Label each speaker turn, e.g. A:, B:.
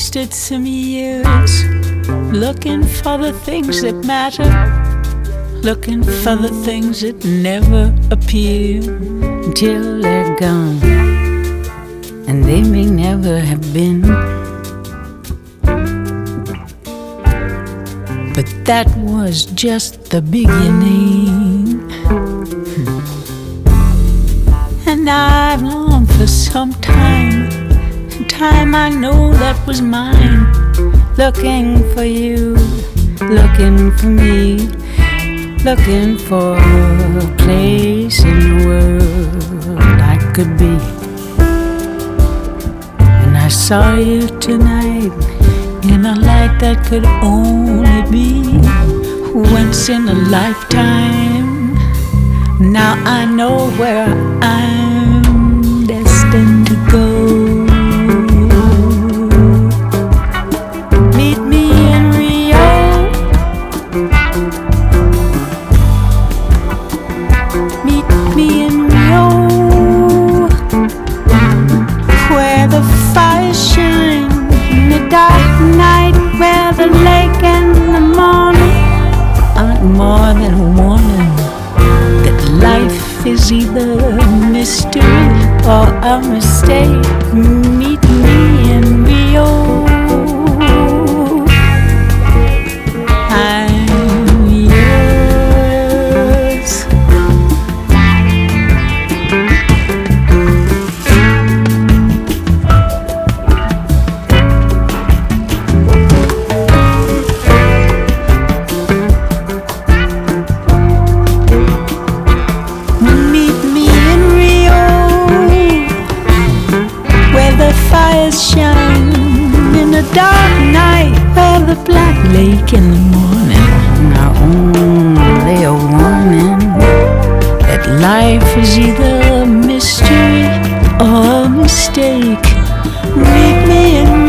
A: wasted some years looking for the things that matter, looking for the things that never appear until they're gone, and they may never have been. But that was just the beginning. And I've longed for some time I know that was mine, looking for you, looking for me, looking for a place in the world I could be. And I saw you tonight in a light that could only be once in a lifetime. Now I know where I'm destined to go. Meet me in Rio, meet me in Rio, where the fires shine in the dark night, where the lake and the morning aren't more than a warning that life is either a mystery or a mistake. Meet me in Rio. I'm yours. Fires shine in the dark night, where the black lake in the morning are only a warning that life is either a mystery or a mistake. Meet me in